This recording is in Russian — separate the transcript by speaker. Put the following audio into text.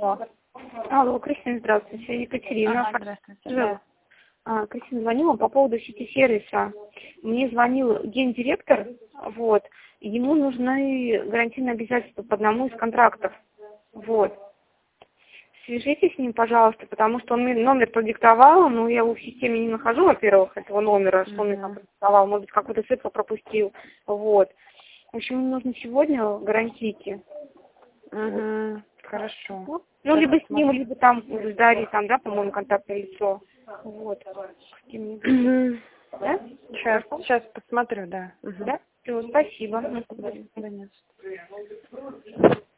Speaker 1: Алло.
Speaker 2: Алло, Кристина, здравствуйте. Екатерина.
Speaker 1: Здравствуйте. Да.
Speaker 2: Кристина, звонила по поводу сити-сервиса. Мне звонил гендиректор, вот, и ему нужны гарантийные обязательства по одному из контрактов. Вот. Свяжитесь с ним, пожалуйста, потому что он мне номер продиктовал, но я его в системе не нахожу, во-первых, этого номера, что он мне там продиктовал, может быть, какую-то цифру пропустил. Вот. В общем, мне нужны сегодня гарантийки.
Speaker 1: Хорошо.
Speaker 2: Ну, либо с ним, либо там, с Дарьей, там, да, по-моему, контактное лицо. Вот. Да?
Speaker 1: Сейчас посмотрю, да.
Speaker 2: Да? Все, спасибо.
Speaker 1: Да нет.